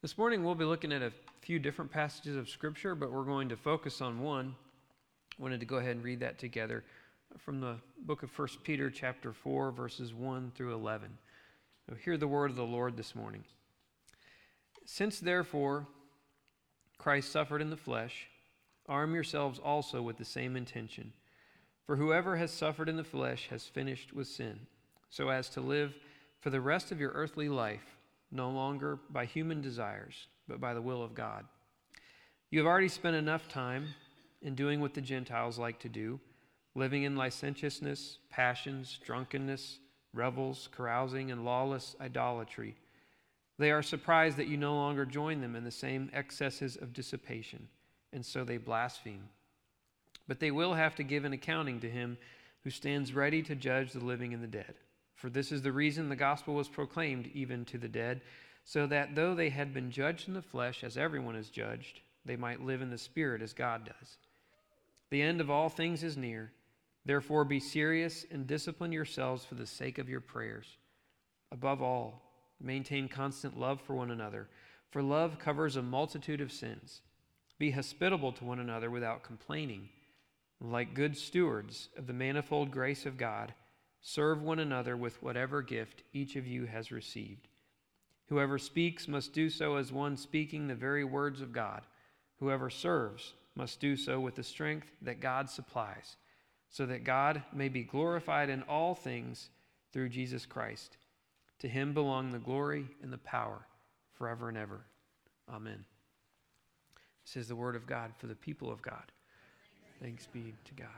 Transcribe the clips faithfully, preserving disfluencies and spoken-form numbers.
This morning we'll be looking at a few different passages of Scripture, but we're going to focus on one. I wanted to go ahead and read that together from the book of First Peter chapter four, verses one through eleven. So hear the word of the Lord this morning. Since therefore Christ suffered in the flesh, arm yourselves also with the same intention. For whoever has suffered in the flesh has finished with sin, so as to live for the rest of your earthly life, no longer by human desires, but by the will of God. You have already spent enough time in doing what the Gentiles like to do, living in licentiousness, passions, drunkenness, revels, carousing, and lawless idolatry. They are surprised that you no longer join them in the same excesses of dissipation, and so they blaspheme. But they will have to give an accounting to him who stands ready to judge the living and the dead. For this is the reason the gospel was proclaimed even to the dead, so that though they had been judged in the flesh as everyone is judged, they might live in the spirit as God does. The end of all things is near. Therefore be serious and discipline yourselves for the sake of your prayers. Above all, maintain constant love for one another, for love covers a multitude of sins. Be hospitable to one another without complaining. Like good stewards of the manifold grace of God, serve one another with whatever gift each of you has received. Whoever speaks must do so as one speaking the very words of God. Whoever serves must do so with the strength that God supplies, so that God may be glorified in all things through Jesus Christ. To him belong the glory and the power forever and ever. Amen. This is the word of God for the people of God. Thanks be to God.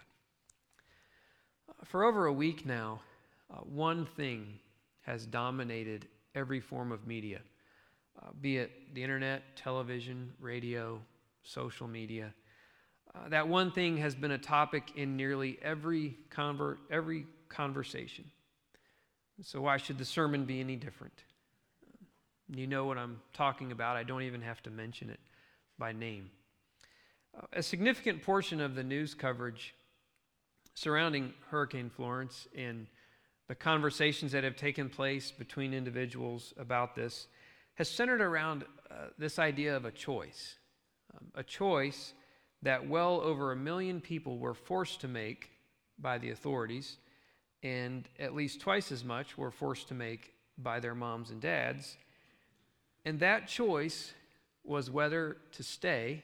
For over a week now, uh, one thing has dominated every form of media, uh, be it the internet, television, radio, social media. Uh, that one thing has been a topic in nearly every conver- every conversation. So why should the sermon be any different? You know what I'm talking about. I don't even have to mention it by name. Uh, a significant portion of the news coverage surrounding Hurricane Florence and the conversations that have taken place between individuals about this has centered around uh, this idea of a choice. Um, a choice that well over a million people were forced to make by the authorities, and at least twice as much were forced to make by their moms and dads. And that choice was whether to stay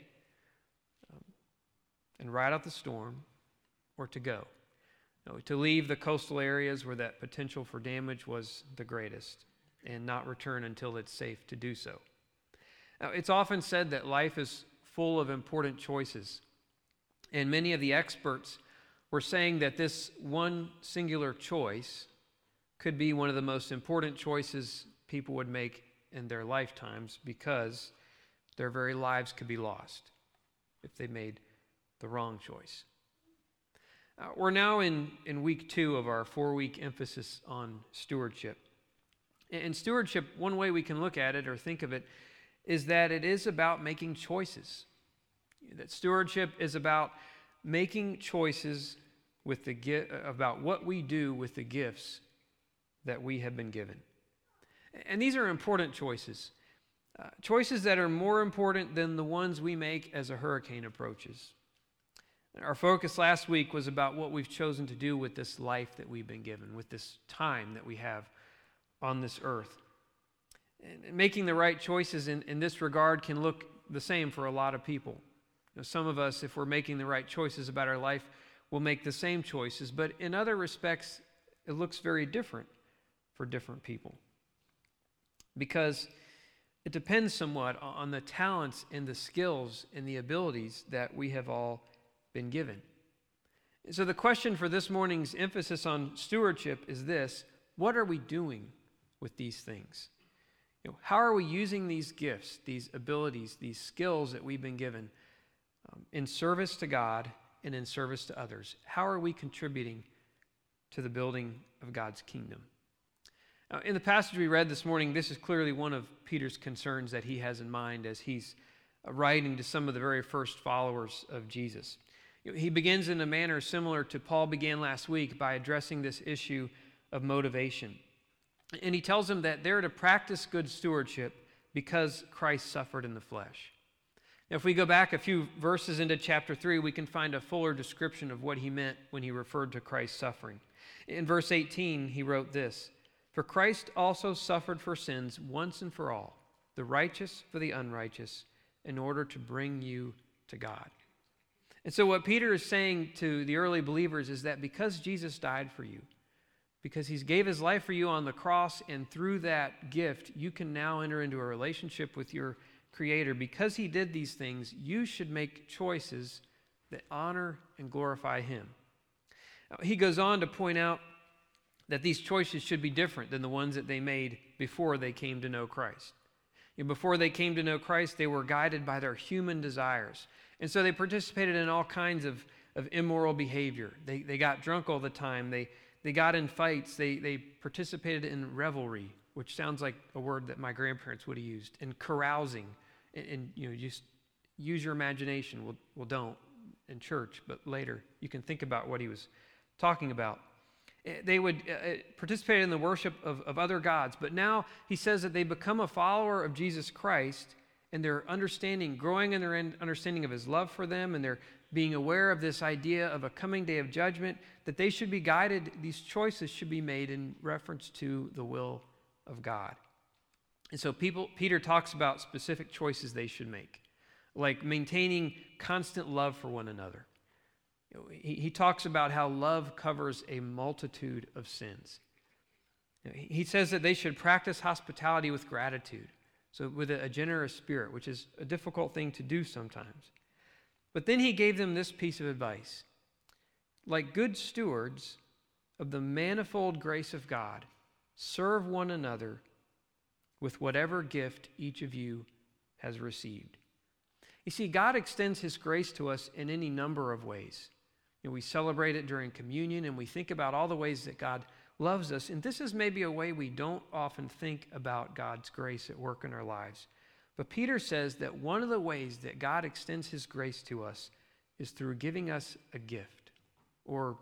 um, and ride out the storm, or to go. You know, to leave the coastal areas where that potential for damage was the greatest and not return until it's safe to do so. Now, it's often said that life is full of important choices, and many of the experts were saying that this one singular choice could be one of the most important choices people would make in their lifetimes, because their very lives could be lost if they made the wrong choice. Uh, we're now in, in week two of our four-week emphasis on stewardship. And stewardship, one way we can look at it or think of it, is that it is about making choices. That stewardship is about making choices with the gi- about what we do with the gifts that we have been given. And these are important choices. Uh, choices that are more important than the ones we make as a hurricane approaches. Our focus last week was about what we've chosen to do with this life that we've been given, with this time that we have on this earth. And making the right choices in, in this regard can look the same for a lot of people. You know, some of us, if we're making the right choices about our life, will make the same choices, but in other respects, it looks very different for different people. Because it depends somewhat on the talents and the skills and the abilities that we have all been given. So the question for this morning's emphasis on stewardship is this: what are we doing with these things? You know, how are we using these gifts, these abilities, these skills that we've been given um, in service to God and in service to others? How are we contributing to the building of God's kingdom? Now, in the passage we read this morning, this is clearly one of Peter's concerns that he has in mind as he's writing to some of the very first followers of Jesus. He begins in a manner similar to Paul began last week by addressing this issue of motivation. And he tells them that they're to practice good stewardship because Christ suffered in the flesh. Now, if we go back a few verses into chapter three, we can find a fuller description of what he meant when he referred to Christ's suffering. In verse eighteen, he wrote this, "For Christ also suffered for sins once and for all, the righteous for the unrighteous, in order to bring you to God." And so what Peter is saying to the early believers is that because Jesus died for you, because he gave his life for you on the cross, and through that gift, you can now enter into a relationship with your Creator. Because he did these things, you should make choices that honor and glorify him. He goes on to point out that these choices should be different than the ones that they made before they came to know Christ. And before they came to know Christ, they were guided by their human desires. And so they participated in all kinds of, of immoral behavior. They, they got drunk all the time. They, they got in fights. They, they participated in revelry, which sounds like a word that my grandparents would have used, and carousing. And, and you know, just use your imagination. Well, well, don't in church, but later you can think about what he was talking about. They would uh, participate in the worship of, of other gods, but now he says that they become a follower of Jesus Christ, and they're understanding, growing in their understanding of his love for them, and they're being aware of this idea of a coming day of judgment, that they should be guided, these choices should be made in reference to the will of God. And so people, Peter talks about specific choices they should make, like maintaining constant love for one another. You know, he, he talks about how love covers a multitude of sins. You know, he, he says that they should practice hospitality with gratitude, so with a, a generous spirit, which is a difficult thing to do sometimes. But then he gave them this piece of advice. Like good stewards of the manifold grace of God, serve one another with whatever gift each of you has received. You see, God extends his grace to us in any number of ways. You know, we celebrate it during communion, and we think about all the ways that God loves us. And this is maybe a way we don't often think about God's grace at work in our lives. But Peter says that one of the ways that God extends his grace to us is through giving us a gift, or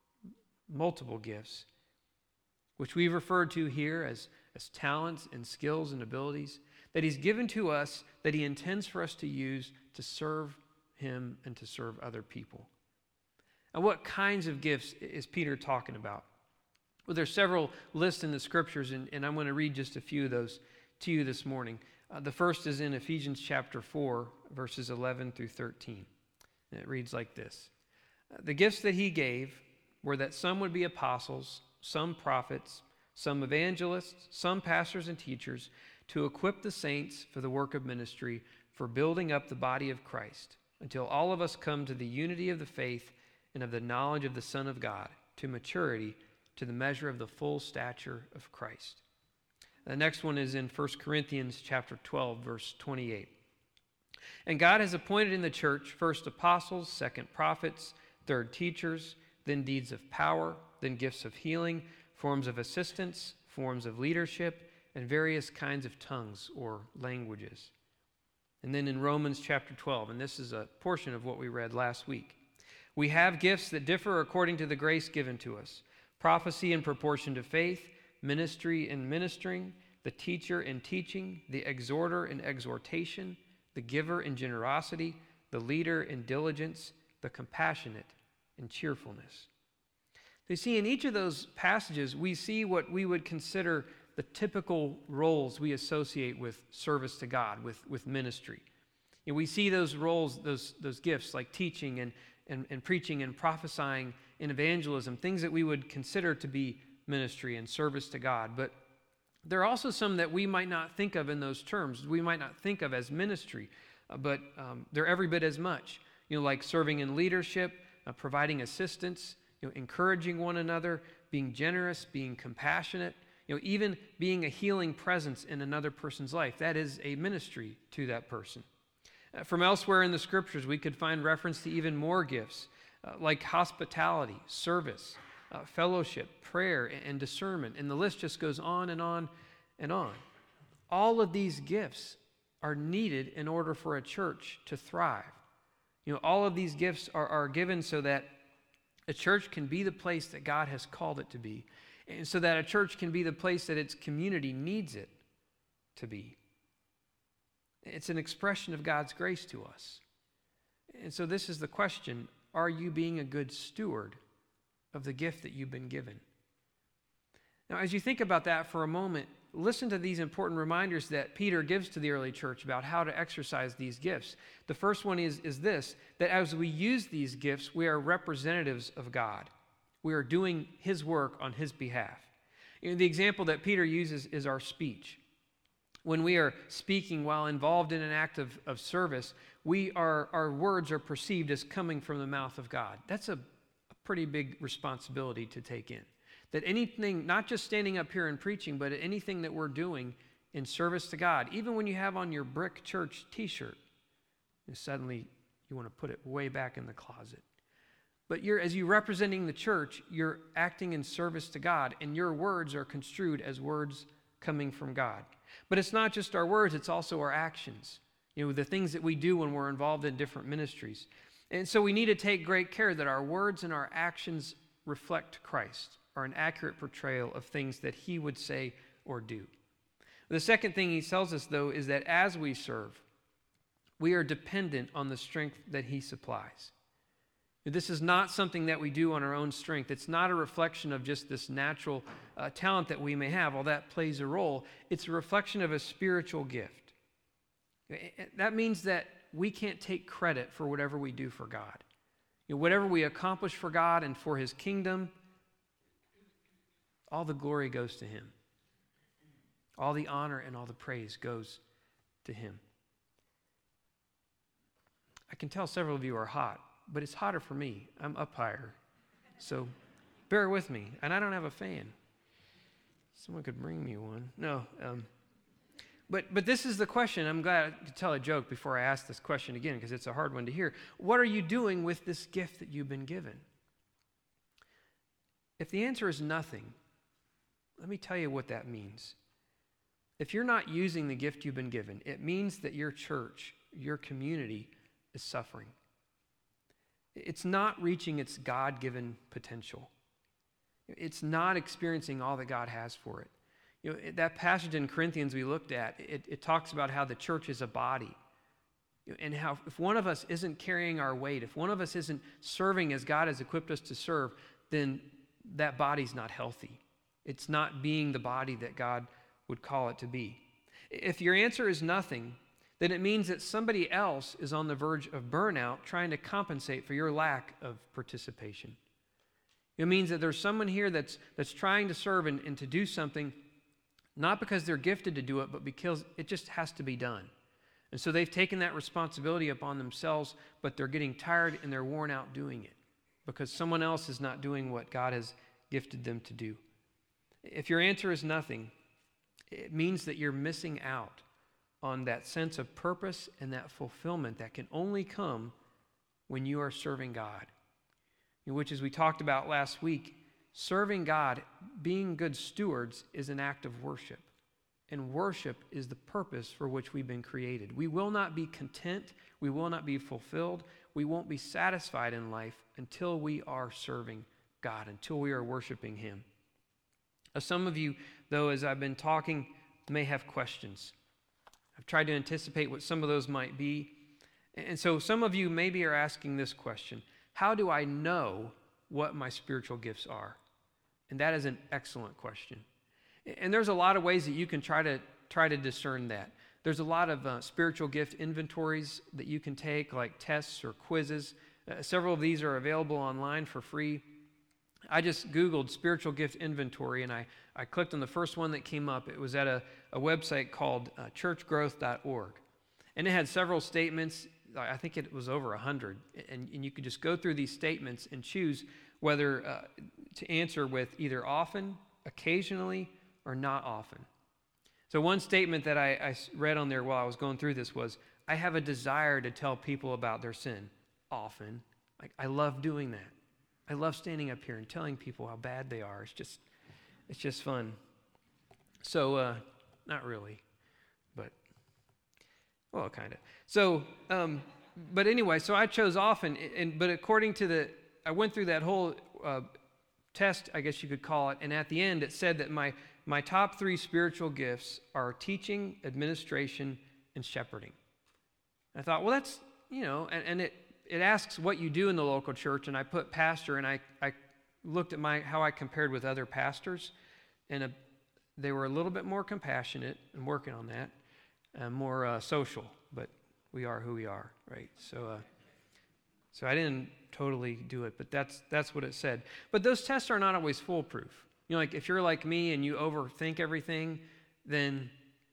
multiple gifts, which we've referred to here as as talents and skills and abilities that he's given to us, that he intends for us to use to serve him and to serve other people. And what kinds of gifts is Peter talking about? Well, there's several lists in the scriptures, and, and I'm going to read just a few of those to you this morning. Uh, the first is in Ephesians chapter four, verses eleven through thirteen. And it reads like this. The gifts that he gave were that some would be apostles, some prophets, some evangelists, some pastors and teachers, to equip the saints for the work of ministry, for building up the body of Christ, until all of us come to the unity of the faith and of the knowledge of the Son of God, to maturity, to the measure of the full stature of Christ. The next one is in First Corinthians chapter twelve, verse twenty-eight. And God has appointed in the church first apostles, second prophets, third teachers, then deeds of power, then gifts of healing, forms of assistance, forms of leadership, and various kinds of tongues or languages. And then in Romans chapter twelve, and this is a portion of what we read last week, we have gifts that differ according to the grace given to us. Prophecy in proportion to faith, ministry in ministering, the teacher in teaching, the exhorter in exhortation, the giver in generosity, the leader in diligence, the compassionate in cheerfulness. You see, in each of those passages, we see what we would consider the typical roles we associate with service to God, with, with ministry. You know, we see those roles, those, those gifts like teaching and, and, and preaching and prophesying and evangelism, things that we would consider to be ministry and service to God. But there are also some that we might not think of in those terms. We might not think of as ministry, uh, but um, they're every bit as much. You know, like serving in leadership, uh, providing assistance, you know, encouraging one another, being generous, being compassionate, you know, even being a healing presence in another person's life. That is a ministry to that person. Uh, from elsewhere in the scriptures, we could find reference to even more gifts, uh, like hospitality, service, uh, fellowship, prayer, and, and discernment. And the list just goes on and on and on. All of these gifts are needed in order for a church to thrive. You know, all of these gifts are, are given so that a church can be the place that God has called it to be, and so that a church can be the place that its community needs it to be. It's an expression of God's grace to us. And so this is the question: are you being a good steward of the gift that you've been given? Now, as you think about that for a moment, listen to these important reminders that Peter gives to the early church about how to exercise these gifts. The first one is, is this, that as we use these gifts, we are representatives of God. We are doing his work on his behalf. You know, the example that Peter uses is our speech. When we are speaking while involved in an act of, of service, we are, our words are perceived as coming from the mouth of God. That's a, a pretty big responsibility to take in. That anything, not just standing up here and preaching, but anything that we're doing in service to God, even when you have on your Brick Church t-shirt, and suddenly you want to put it way back in the closet. But you're, as you're representing the church, you're acting in service to God, and your words are construed as words coming from God. But it's not just our words, it's also our actions. You know, the things that we do when we're involved in different ministries. And so we need to take great care that our words and our actions reflect Christ, are an accurate portrayal of things that he would say or do. The second thing he tells us, though, is that as we serve, we are dependent on the strength that he supplies. This is not something that we do on our own strength. It's not a reflection of just this natural uh, talent that we may have, although that plays a role. It's a reflection of a spiritual gift. That means that we can't take credit for whatever we do for God. You know, whatever we accomplish for God and for his kingdom, all the glory goes to him. All the honor and all the praise goes to him. I can tell several of you are hot, but it's hotter for me. I'm up higher. So bear with me. And I don't have a fan. Someone could bring me one. No. Um, but but this is the question. I'm glad I could tell a joke before I ask this question again, because it's a hard one to hear. What are you doing with this gift that you've been given? If the answer is nothing, let me tell you what that means. If you're not using the gift you've been given, it means that your church, your community, is suffering. It's not reaching its God-given potential. It's not experiencing all that God has for it. You know, that passage in Corinthians we looked at, it, it talks about how the church is a body. And how if one of us isn't carrying our weight, if one of us isn't serving as God has equipped us to serve, then that body's not healthy. It's not being the body that God would call it to be. If your answer is nothing, then it means that somebody else is on the verge of burnout trying to compensate for your lack of participation. It means that there's someone here that's that's trying to serve and, and to do something, not because they're gifted to do it, but because it just has to be done. And so they've taken that responsibility upon themselves, but they're getting tired and they're worn out doing it because someone else is not doing what God has gifted them to do. If your answer is nothing, it means that you're missing out on that sense of purpose and that fulfillment that can only come when you are serving God. Which, as we talked about last week, serving God, being good stewards, is an act of worship. And worship is the purpose for which we've been created. We will not be content. We will not be fulfilled. We won't be satisfied in life until we are serving God, until we are worshiping him. Now, some of you, though, as I've been talking, may have questions. I've tried to anticipate what some of those might be. And so some of you maybe are asking this question: how do I know what my spiritual gifts are? And that is an excellent question. And there's a lot of ways that you can try to try to discern that. There's a lot of uh, spiritual gift inventories that you can take, like tests or quizzes. Uh, several of these are available online for free. I just Googled spiritual gift inventory, and I, I clicked on the first one that came up. It was at a, a website called uh, church growth dot org. And it had several statements. I think it was over one hundred. And, and you could just go through these statements and choose whether uh, to answer with either often, occasionally, or not often. So one statement that I, I read on there while I was going through this was, I have a desire to tell people about their sin often. Like, I love doing that. I love standing up here and telling people how bad they are. It's just, it's just fun. So, uh, not really, but, well, kind of. So, um, but anyway, so I chose often, and but according to the, I went through that whole uh, test, I guess you could call it, and at the end it said that my my top three spiritual gifts are teaching, administration, and shepherding. And I thought, well, that's, you know, and, and it, it asks what you do in the local church, and I put pastor, and I, I looked at my how I compared with other pastors, and a, they were a little bit more compassionate and working on that, and more uh, social, but we are who we are, right? So uh, so I didn't totally do it, but that's that's what it said. But those tests are not always foolproof. You know, like if you're like me and you overthink everything, then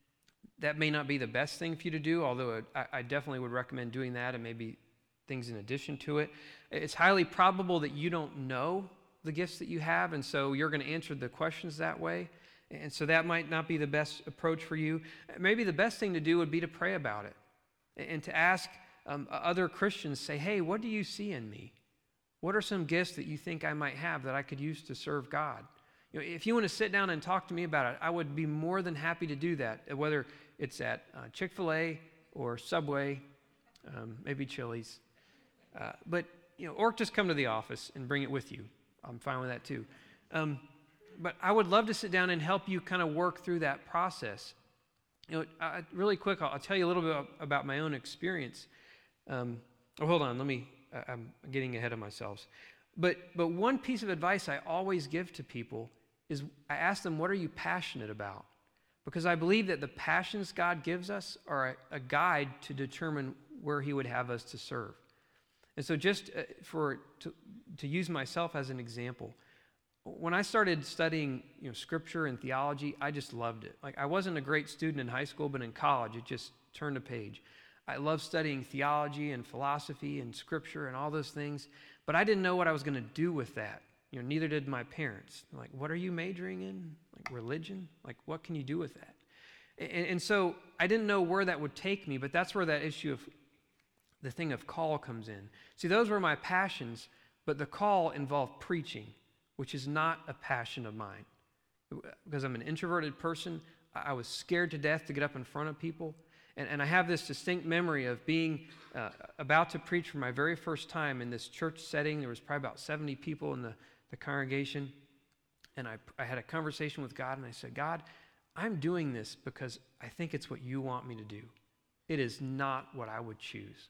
that may not be the best thing for you to do, although it, I, I definitely would recommend doing that and maybe things in addition to it. It's highly probable that you don't know the gifts that you have, and so you're going to answer the questions that way. And so that might not be the best approach for you. Maybe the best thing to do would be to pray about it and to ask um, other Christians, say, hey, what do you see in me? What are some gifts that you think I might have that I could use to serve God? You know, if you want to sit down and talk to me about it, I would be more than happy to do that, whether it's at uh, Chick-fil-A or Subway, um, maybe Chili's. Uh, but, you know, or just come to the office and bring it with you. I'm fine with that too. Um, but I would love to sit down and help you kind of work through that process. You know, uh, really quick, I'll, I'll tell you a little bit about my own experience. Um, oh, hold on, let me, uh, I'm getting ahead of myself. But, but one piece of advice I always give to people is I ask them, what are you passionate about? Because I believe that the passions God gives us are a, a guide to determine where he would have us to serve. And so just uh, for to, to use myself as an example, when I started studying, you know, scripture and theology, I just loved it. Like, I wasn't a great student in high school, but in college, it just turned a page. I loved studying theology and philosophy and scripture and all those things, but I didn't know what I was going to do with that. You know, neither did my parents. Like, what are you majoring in? Like, religion? Like, what can you do with that? And, and so I didn't know where that would take me, but that's where that issue of the thing of call comes in. See, those were my passions, but the call involved preaching, which is not a passion of mine. Because I'm an introverted person, I was scared to death to get up in front of people. And, and I have this distinct memory of being uh, about to preach for my very first time in this church setting. There was probably about seventy people in the, the congregation. And I, I had a conversation with God, and I said, God, I'm doing this because I think it's what you want me to do. It is not what I would choose.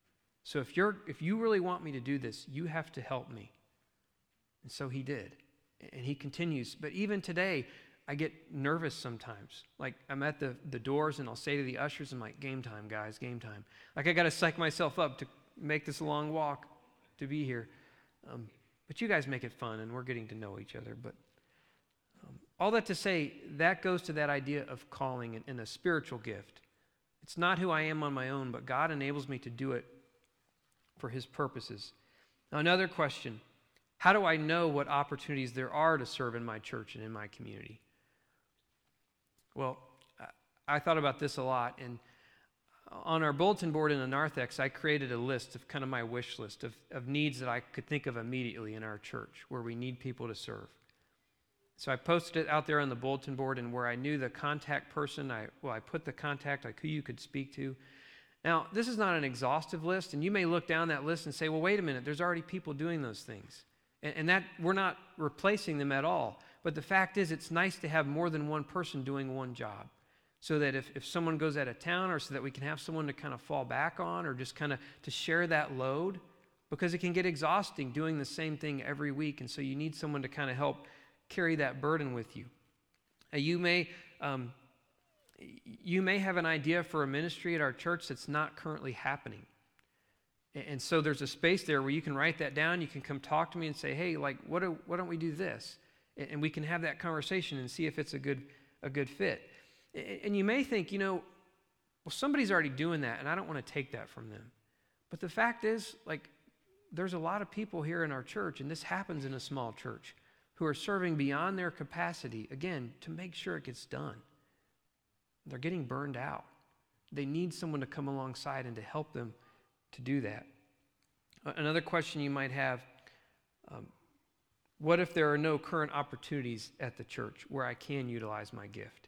So if you're if you really want me to do this, you have to help me. And so he did. And he continues. But even today, I get nervous sometimes. Like, I'm at the, the doors, and I'll say to the ushers, I'm like, game time, guys, game time. Like, I got to psych myself up to make this a long walk to be here. Um, but you guys make it fun, and we're getting to know each other. But um, all that to say, that goes to that idea of calling and, and a spiritual gift. It's not who I am on my own, but God enables me to do it for his purposes. Now, another question. How do I know what opportunities there are to serve in my church and in my community? Well, I thought about this a lot, and on our bulletin board in the Narthex, I created a list of kind of my wish list of, of needs that I could think of immediately in our church where we need people to serve. So I posted it out there on the bulletin board, and where I knew the contact person, I well, I put the contact, like who you could speak to. Now, this is not an exhaustive list, and you may look down that list and say, well, wait a minute, there's already people doing those things. And that we're not replacing them at all. But the fact is, it's nice to have more than one person doing one job. So that if, if someone goes out of town, or so that we can have someone to kind of fall back on, or just kind of to share that load, because it can get exhausting doing the same thing every week. And so you need someone to kind of help carry that burden with you. Now, you may um, you may have an idea for a ministry at our church that's not currently happening. And so there's a space there where you can write that down. You can come talk to me and say, hey, like, what do, why don't we do this? And we can have that conversation and see if it's a good a good fit. And you may think, you know, well, somebody's already doing that, and I don't want to take that from them. But the fact is, like, there's a lot of people here in our church, and this happens in a small church, who are serving beyond their capacity, again, to make sure it gets done. They're getting burned out. They need someone to come alongside and to help them to do that. Another question you might have, um, what if there are no current opportunities at the church where I can utilize my gift?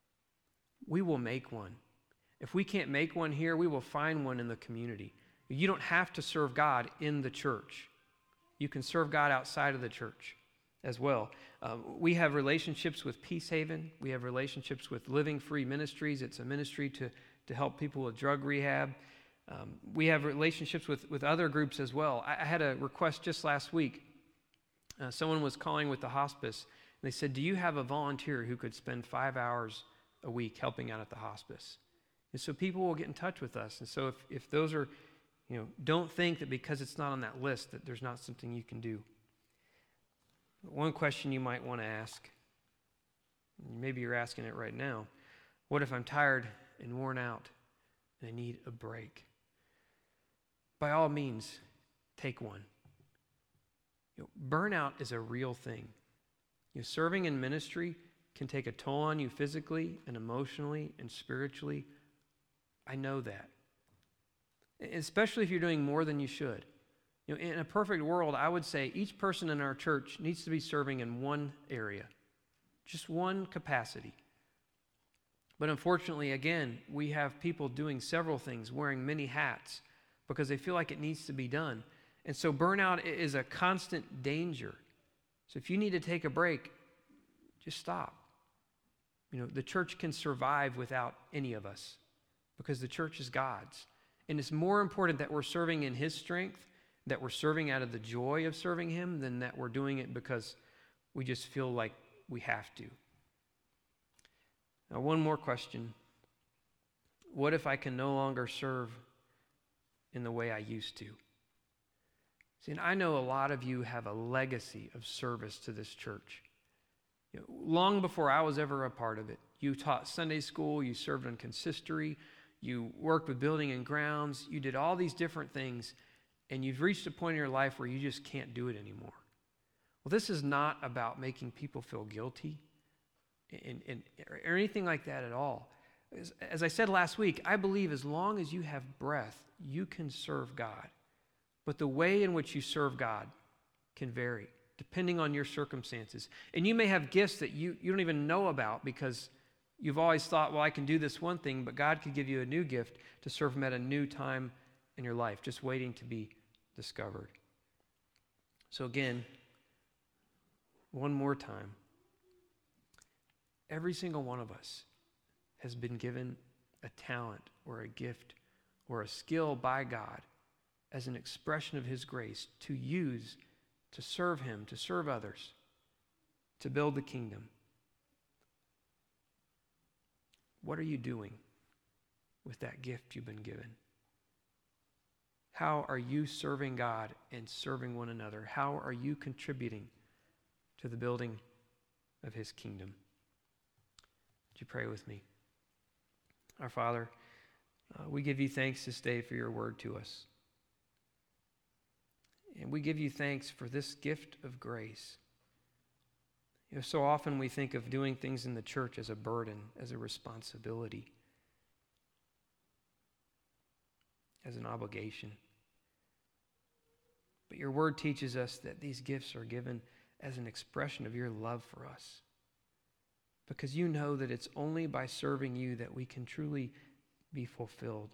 We will make one. If we can't make one here, we will find one in the community. You don't have to serve God in the church. You can serve God outside of the church as well. Uh, we have relationships with Peace Haven. We have relationships with Living Free Ministries. It's a ministry to to help people with drug rehab. Um, we have relationships with, with other groups as well. I, I had a request just last week. Uh, someone was calling with the hospice, and they said, do you have a volunteer who could spend five hours a week helping out at the hospice? And so people will get in touch with us. And so if, if those are, you know, don't think that because it's not on that list that there's not something you can do. One question you might want to ask, maybe you're asking it right now, what if I'm tired and worn out and I need a break? By all means, take one. You know, burnout is a real thing. You know, serving in ministry can take a toll on you physically and emotionally and spiritually. I know that. Especially if you're doing more than you should. You know, in a perfect world, I would say each person in our church needs to be serving in one area, just one capacity. But unfortunately, again, we have people doing several things, wearing many hats, because they feel like it needs to be done. And so burnout is a constant danger. So if you need to take a break, just stop. You know, the church can survive without any of us because the church is God's. And it's more important that we're serving in His strength, that we're serving out of the joy of serving Him, than that we're doing it because we just feel like we have to. Now, one more question. What if I can no longer serve in the way I used to? See, and I know a lot of you have a legacy of service to this church. You know, long before I was ever a part of it, you taught Sunday school, you served on consistory, you worked with building and grounds, you did all these different things, and you've reached a point in your life where you just can't do it anymore. Well, this is not about making people feel guilty and, and, or anything like that at all. As, as I said last week, I believe as long as you have breath, you can serve God. But the way in which you serve God can vary depending on your circumstances. And you may have gifts that you, you don't even know about because you've always thought, well, I can do this one thing, but God could give you a new gift to serve Him at a new time in your life, just waiting to be discovered. So again, one more time. Every single one of us has been given a talent or a gift or a skill by God as an expression of His grace to use to serve Him, to serve others, to build the kingdom. What are you doing with that gift you've been given? How are you serving God and serving one another? How are you contributing to the building of His kingdom? Would you pray with me? Our Father, uh, we give you thanks this day for your word to us. And we give you thanks for this gift of grace. You know, so often we think of doing things in the church as a burden, as a responsibility, as an obligation. But your word teaches us that these gifts are given as an expression of your love for us. Because you know that it's only by serving you that we can truly be fulfilled.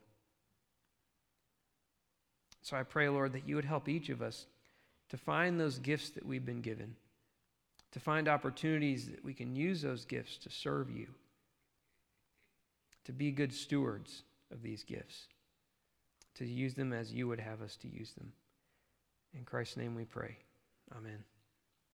So I pray, Lord, that you would help each of us to find those gifts that we've been given, to find opportunities that we can use those gifts to serve you, to be good stewards of these gifts, to use them as you would have us to use them. In Christ's name we pray. Amen.